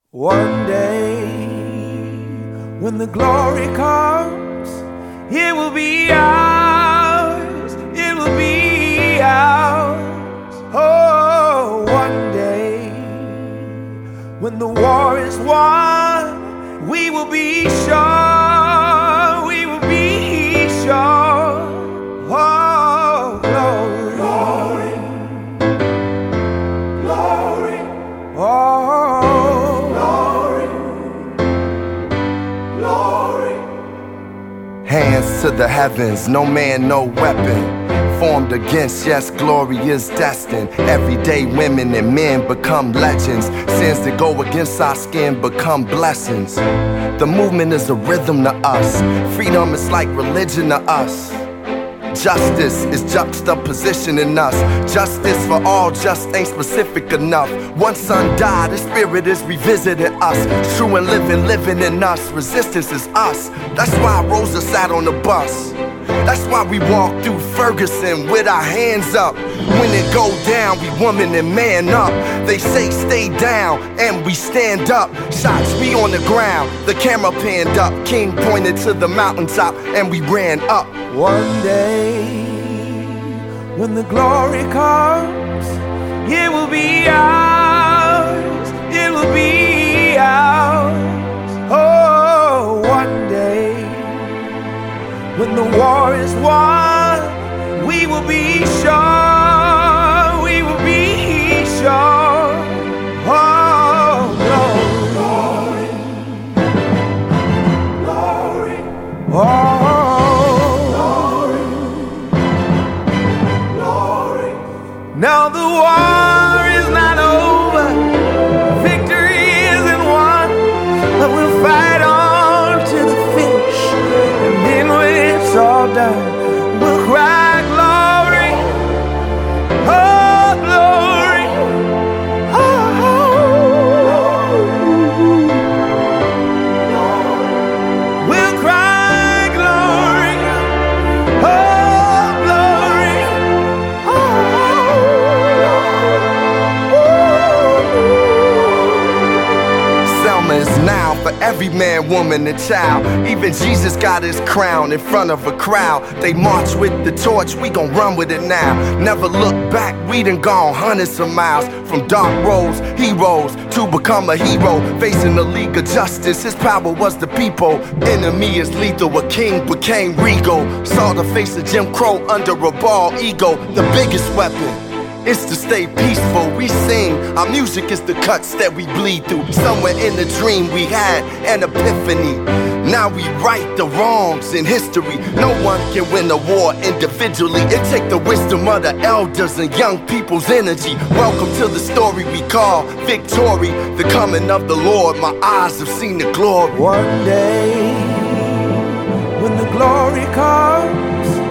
One day, when the glory comes, it will be ours, it will be ours. Oh, one day, when the war is won, we will be sure, we will be sure. Oh, glory, glory, glory. Oh, hands to the heavens, no man, no weapon formed against, yes, glory is destined. Everyday women and men become legends. Sins that go against our skin become blessings. The movement is a rhythm to us. Freedom is like religion to us. Justice is juxtaposition in us. Justice for all just ain't specific enough. One son died, the spirit is revisiting us. True and living in us. Resistance is us. That's why Rosa sat on the bus. That's why we walk through Ferguson with our hands up. When it go down, we woman and man up. They say stay down, and we stand up. Shots, we on the ground, the camera panned up. King pointed to the mountaintop, and we ran up. One day, when the glory comes, it will be ours, it will be ours. Oh, one day, when the war is won, we will be sure, we will be sure. Oh, glory, glory, glory. Oh. Now the war is not over, victory isn't won, but we'll fight on to the finish, and then when it's all done, we'll cry glory, oh glory, oh, we'll cry glory, oh glory, oh. Is now for every man, woman, and child. Even Jesus got his crown in front of a crowd. They march with the torch, we gon' run with it now. Never look back, we done gone hundreds of miles. From dark roads, heroes, to become a hero. Facing the League of Justice, his power was the people. Enemy is lethal, a king became regal. Saw the face of Jim Crow under a bald ego. The biggest weapon is to stay peaceful. We sing, our music is the cuts that we bleed through. Somewhere in the dream we had an epiphany. Now we right the wrongs in history. No one can win a war individually. It take the wisdom of the elders and young people's energy. Welcome to the story we call victory. The coming of the Lord, my eyes have seen the glory. One day, when the glory comes,